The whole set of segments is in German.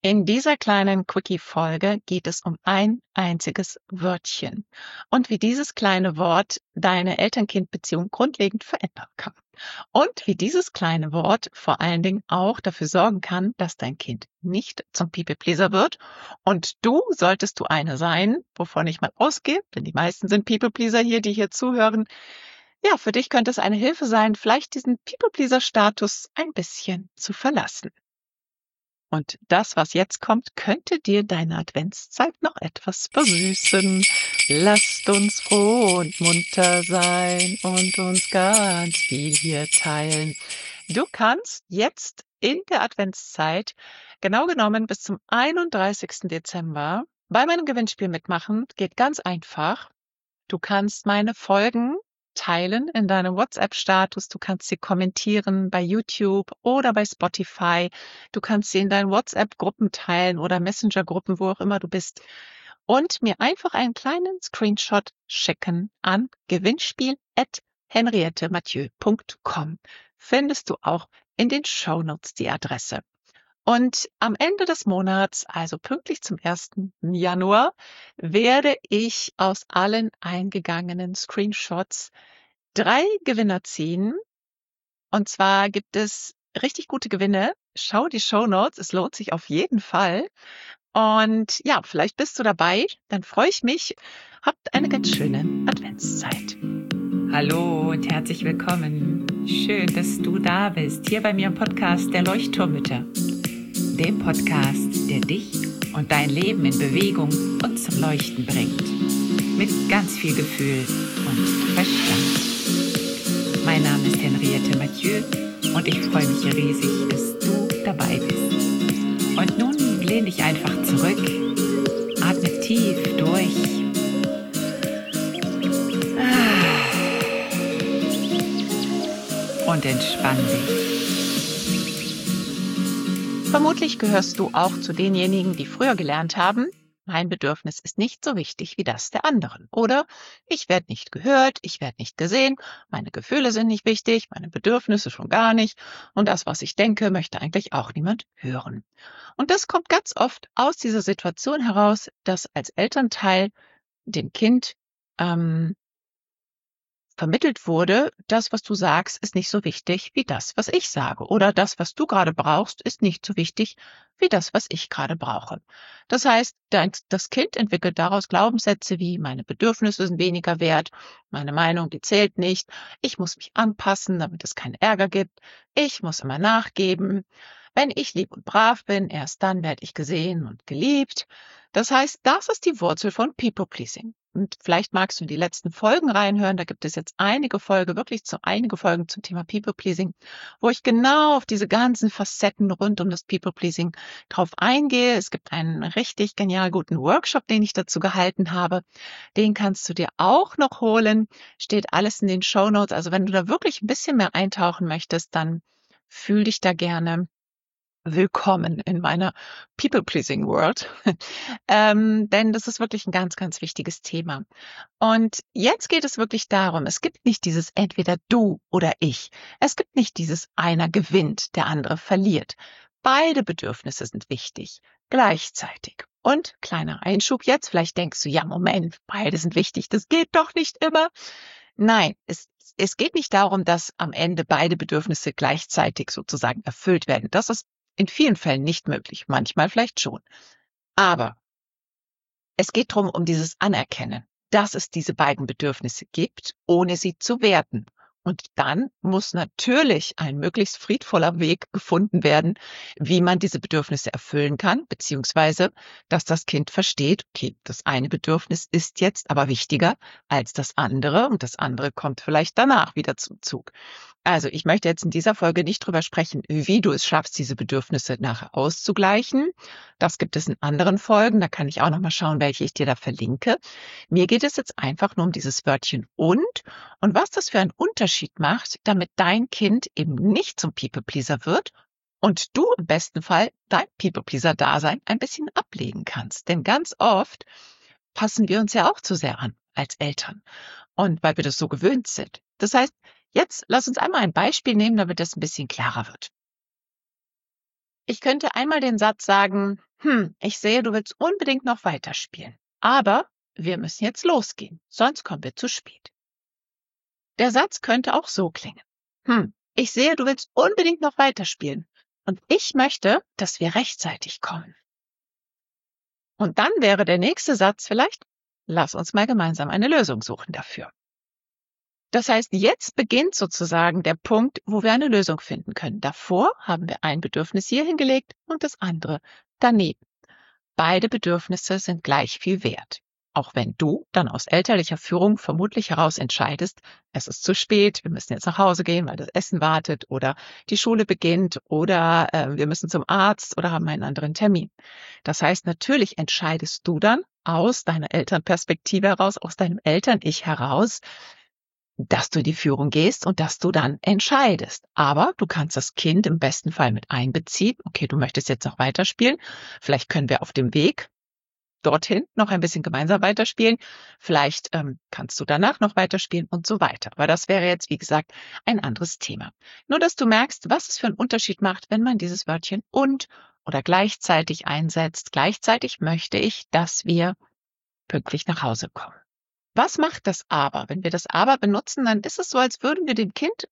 In dieser kleinen Quickie-Folge geht es um ein einziges Wörtchen und wie dieses kleine Wort deine Eltern-Kind-Beziehung grundlegend verändern kann. Und wie dieses kleine Wort vor allen Dingen auch dafür sorgen kann, dass dein Kind nicht zum People-Pleaser wird. Und solltest du eine sein, wovon ich mal ausgehe, denn die meisten sind People-Pleaser hier, die hier zuhören. Ja, für dich könnte es eine Hilfe sein, vielleicht diesen People-Pleaser-Status ein bisschen zu verlassen. Und das, was jetzt kommt, könnte dir deine Adventszeit noch etwas versüßen. Lasst uns froh und munter sein und uns ganz viel hier teilen. Du kannst jetzt in der Adventszeit, genau genommen bis zum 31. Dezember, bei meinem Gewinnspiel mitmachen. Geht ganz einfach. Du kannst meine Folgen teilen in deinem WhatsApp-Status. Du kannst sie kommentieren bei YouTube oder bei Spotify. Du kannst sie in deinen WhatsApp-Gruppen teilen oder Messenger-Gruppen, wo auch immer du bist. Und mir einfach einen kleinen Screenshot schicken an gewinnspiel@henriettemathieu.com. Findest du auch in den Shownotes die Adresse. Und am Ende des Monats, also pünktlich zum 1. Januar, werde ich aus allen eingegangenen Screenshots 3 Gewinner ziehen. Und zwar gibt es richtig gute Gewinne. Schau die Shownotes, es lohnt sich auf jeden Fall. Und ja, vielleicht bist du dabei, dann freue ich mich. Habt eine ganz schöne Adventszeit. Hallo und herzlich willkommen. Schön, dass du da bist, hier bei mir im Podcast der Leuchtturmmütter. Dem Podcast, der dich und dein Leben in Bewegung und zum Leuchten bringt. Mit ganz viel Gefühl und Verstand. Mein Name ist Henriette Mathieu und ich freue mich riesig, dass du dabei bist. Und nun lehn dich einfach zurück, atme tief durch. Und entspann dich. Vermutlich gehörst du auch zu denjenigen, die früher gelernt haben, mein Bedürfnis ist nicht so wichtig wie das der anderen. Oder ich werde nicht gehört, ich werde nicht gesehen, meine Gefühle sind nicht wichtig, meine Bedürfnisse schon gar nicht und das, was ich denke, möchte eigentlich auch niemand hören. Und das kommt ganz oft aus dieser Situation heraus, dass als Elternteil dem Kind vermittelt wurde, das, was du sagst, ist nicht so wichtig wie das, was ich sage. Oder das, was du gerade brauchst, ist nicht so wichtig wie das, was ich gerade brauche. Das heißt, das Kind entwickelt daraus Glaubenssätze wie meine Bedürfnisse sind weniger wert, meine Meinung, die zählt nicht, ich muss mich anpassen, damit es keinen Ärger gibt, ich muss immer nachgeben. Wenn ich lieb und brav bin, erst dann werde ich gesehen und geliebt. Das heißt, das ist die Wurzel von People-Pleasing. Und vielleicht magst du in die letzten Folgen reinhören. Da gibt es jetzt einige Folgen zum Thema People-Pleasing, wo ich genau auf diese ganzen Facetten rund um das People-Pleasing drauf eingehe. Es gibt einen richtig genial guten Workshop, den ich dazu gehalten habe. Den kannst du dir auch noch holen. Steht alles in den Shownotes. Also wenn du da wirklich ein bisschen mehr eintauchen möchtest, dann fühl dich da gerne willkommen in meiner People-Pleasing World. Denn das ist wirklich ein ganz, ganz wichtiges Thema. Und jetzt geht es wirklich darum, es gibt nicht dieses entweder du oder ich. Es gibt nicht dieses einer gewinnt, der andere verliert. Beide Bedürfnisse sind wichtig, gleichzeitig. Und kleiner Einschub jetzt, vielleicht denkst du, ja, Moment, beide sind wichtig, das geht doch nicht immer. Nein, es geht nicht darum, dass am Ende beide Bedürfnisse gleichzeitig sozusagen erfüllt werden. Das ist in vielen Fällen nicht möglich, manchmal vielleicht schon. Aber es geht darum, um dieses Anerkennen, dass es diese beiden Bedürfnisse gibt, ohne sie zu werten. Und dann muss natürlich ein möglichst friedvoller Weg gefunden werden, wie man diese Bedürfnisse erfüllen kann, beziehungsweise, dass das Kind versteht, okay, das eine Bedürfnis ist jetzt aber wichtiger als das andere und das andere kommt vielleicht danach wieder zum Zug. Also ich möchte jetzt in dieser Folge nicht drüber sprechen, wie du es schaffst, diese Bedürfnisse nachher auszugleichen. Das gibt es in anderen Folgen. Da kann ich auch noch mal schauen, welche ich dir da verlinke. Mir geht es jetzt einfach nur um dieses Wörtchen und was das für einen Unterschied macht, damit dein Kind eben nicht zum People-Pleaser wird und du im besten Fall dein People-Pleaser-Dasein ein bisschen ablegen kannst. Denn ganz oft passen wir uns ja auch zu sehr an als Eltern und weil wir das so gewöhnt sind. Das heißt, jetzt lass uns einmal ein Beispiel nehmen, damit das ein bisschen klarer wird. Ich könnte einmal den Satz sagen, ich sehe, du willst unbedingt noch weiterspielen, aber wir müssen jetzt losgehen, sonst kommen wir zu spät. Der Satz könnte auch so klingen. Ich sehe, du willst unbedingt noch weiterspielen und ich möchte, dass wir rechtzeitig kommen. Und dann wäre der nächste Satz vielleicht, lass uns mal gemeinsam eine Lösung suchen dafür. Das heißt, jetzt beginnt sozusagen der Punkt, wo wir eine Lösung finden können. Davor haben wir ein Bedürfnis hier hingelegt und das andere daneben. Beide Bedürfnisse sind gleich viel wert. Auch wenn du dann aus elterlicher Führung vermutlich heraus entscheidest, es ist zu spät, wir müssen jetzt nach Hause gehen, weil das Essen wartet oder die Schule beginnt oder wir müssen zum Arzt oder haben einen anderen Termin. Das heißt, natürlich entscheidest du dann aus deiner Elternperspektive heraus, aus deinem Eltern-Ich heraus, dass du in die Führung gehst und dass du dann entscheidest. Aber du kannst das Kind im besten Fall mit einbeziehen. Okay, du möchtest jetzt noch weiterspielen. Vielleicht können wir auf dem Weg dorthin noch ein bisschen gemeinsam weiterspielen. Vielleicht kannst du danach noch weiterspielen und so weiter. Aber das wäre jetzt, wie gesagt, ein anderes Thema. Nur, dass du merkst, was es für einen Unterschied macht, wenn man dieses Wörtchen und oder gleichzeitig einsetzt. Gleichzeitig möchte ich, dass wir pünktlich nach Hause kommen. Was macht das aber? Wenn wir das aber benutzen, dann ist es so, als würden wir dem Kind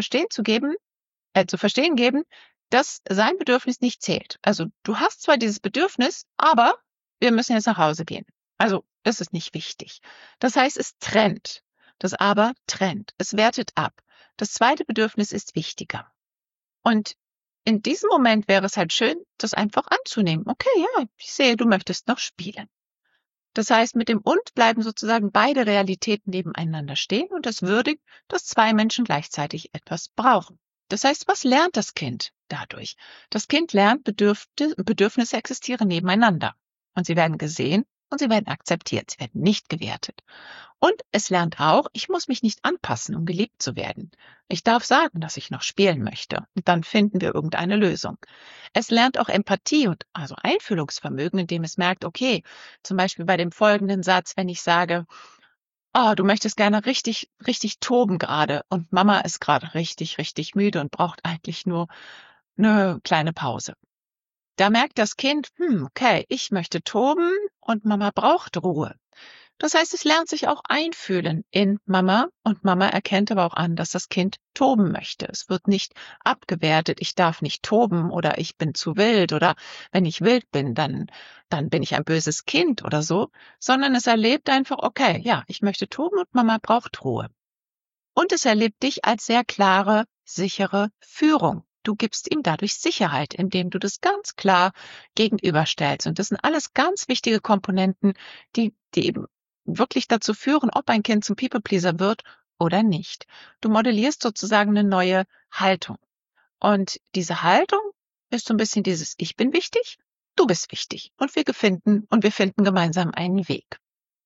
zu verstehen geben, dass sein Bedürfnis nicht zählt. Also du hast zwar dieses Bedürfnis, aber wir müssen jetzt nach Hause gehen. Also das ist nicht wichtig. Das heißt, es trennt. Das aber trennt. Es wertet ab. Das zweite Bedürfnis ist wichtiger. Und in diesem Moment wäre es halt schön, das einfach anzunehmen. Okay, ja, ich sehe, du möchtest noch spielen. Das heißt, mit dem und bleiben sozusagen beide Realitäten nebeneinander stehen und das würdigt, dass zwei Menschen gleichzeitig etwas brauchen. Das heißt, was lernt das Kind dadurch? Das Kind lernt, Bedürfnisse existieren nebeneinander und sie werden gesehen und sie werden akzeptiert, sie werden nicht gewertet. Und es lernt auch, ich muss mich nicht anpassen, um geliebt zu werden. Ich darf sagen, dass ich noch spielen möchte und dann finden wir irgendeine Lösung. Es lernt auch Empathie und also Einfühlungsvermögen, indem es merkt, okay, zum Beispiel bei dem folgenden Satz, wenn ich sage, du möchtest gerne richtig, richtig toben gerade und Mama ist gerade richtig, richtig müde und braucht eigentlich nur eine kleine Pause. Da merkt das Kind, okay, ich möchte toben und Mama braucht Ruhe. Das heißt, es lernt sich auch einfühlen in Mama und Mama erkennt aber auch an, dass das Kind toben möchte. Es wird nicht abgewertet, ich darf nicht toben oder ich bin zu wild oder wenn ich wild bin, dann bin ich ein böses Kind oder so, sondern es erlebt einfach, okay, ja, ich möchte toben und Mama braucht Ruhe. Und es erlebt dich als sehr klare, sichere Führung. Du gibst ihm dadurch Sicherheit, indem du das ganz klar gegenüberstellst. Und das sind alles ganz wichtige Komponenten, die eben wirklich dazu führen, ob ein Kind zum People-Pleaser wird oder nicht. Du modellierst sozusagen eine neue Haltung. Und diese Haltung ist so ein bisschen dieses Ich bin wichtig, du bist wichtig. Und wir finden gemeinsam einen Weg.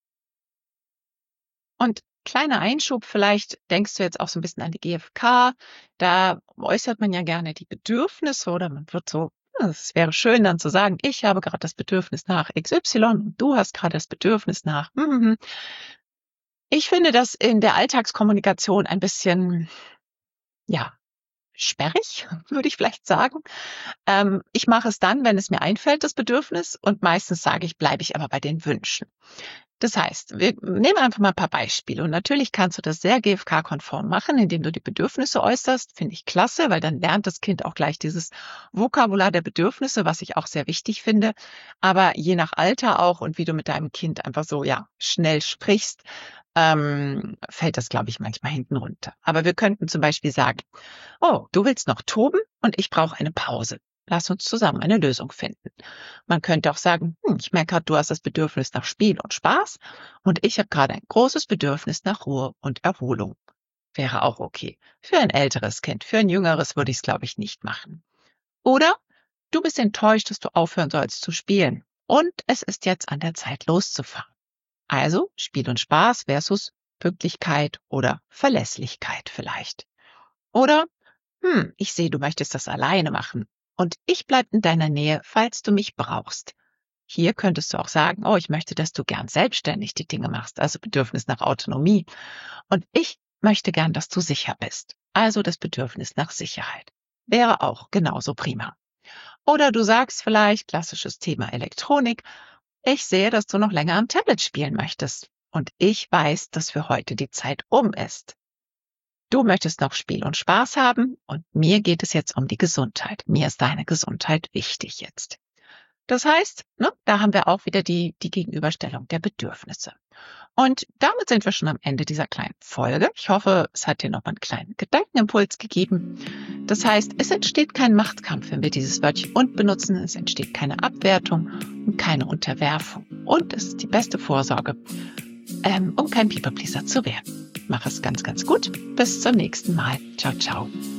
Und kleiner Einschub, vielleicht denkst du jetzt auch so ein bisschen an die GfK. Da äußert man ja gerne die Bedürfnisse oder man wird so, es wäre schön dann zu sagen, ich habe gerade das Bedürfnis nach XY und du hast gerade das Bedürfnis nach. Ich finde das in der Alltagskommunikation ein bisschen, ja, sperrig, würde ich vielleicht sagen. Ich mache es dann, wenn es mir einfällt, das Bedürfnis, und meistens bleibe ich aber bei den Wünschen. Das heißt, wir nehmen einfach mal ein paar Beispiele und natürlich kannst du das sehr GfK-konform machen, indem du die Bedürfnisse äußerst. Finde ich klasse, weil dann lernt das Kind auch gleich dieses Vokabular der Bedürfnisse, was ich auch sehr wichtig finde. Aber je nach Alter auch und wie du mit deinem Kind einfach so schnell sprichst, fällt das, glaube ich, manchmal hinten runter. Aber wir könnten zum Beispiel sagen, oh, du willst noch toben und ich brauche eine Pause. Lass uns zusammen eine Lösung finden. Man könnte auch sagen, ich merke gerade, du hast das Bedürfnis nach Spiel und Spaß und ich habe gerade ein großes Bedürfnis nach Ruhe und Erholung. Wäre auch okay. Für ein älteres Kind, für ein jüngeres würde ich es, glaube ich, nicht machen. Oder du bist enttäuscht, dass du aufhören sollst zu spielen und es ist jetzt an der Zeit loszufahren. Also Spiel und Spaß versus Pünktlichkeit oder Verlässlichkeit vielleicht. Oder, ich sehe, du möchtest das alleine machen. Und ich bleibe in deiner Nähe, falls du mich brauchst. Hier könntest du auch sagen, ich möchte, dass du gern selbstständig die Dinge machst, also Bedürfnis nach Autonomie. Und ich möchte gern, dass du sicher bist, also das Bedürfnis nach Sicherheit. Wäre auch genauso prima. Oder du sagst vielleicht, klassisches Thema Elektronik, ich sehe, dass du noch länger am Tablet spielen möchtest. Und ich weiß, dass für heute die Zeit um ist. Du möchtest noch Spiel und Spaß haben und mir geht es jetzt um die Gesundheit. Mir ist deine Gesundheit wichtig jetzt. Das heißt, da haben wir auch wieder die Gegenüberstellung der Bedürfnisse. Und damit sind wir schon am Ende dieser kleinen Folge. Ich hoffe, es hat dir noch mal einen kleinen Gedankenimpuls gegeben. Das heißt, es entsteht kein Machtkampf, wenn wir dieses Wörtchen und benutzen. Es entsteht keine Abwertung und keine Unterwerfung. Und es ist die beste Vorsorge, um kein People-Pleaser zu werden. Mach es ganz, ganz gut. Bis zum nächsten Mal. Ciao, ciao.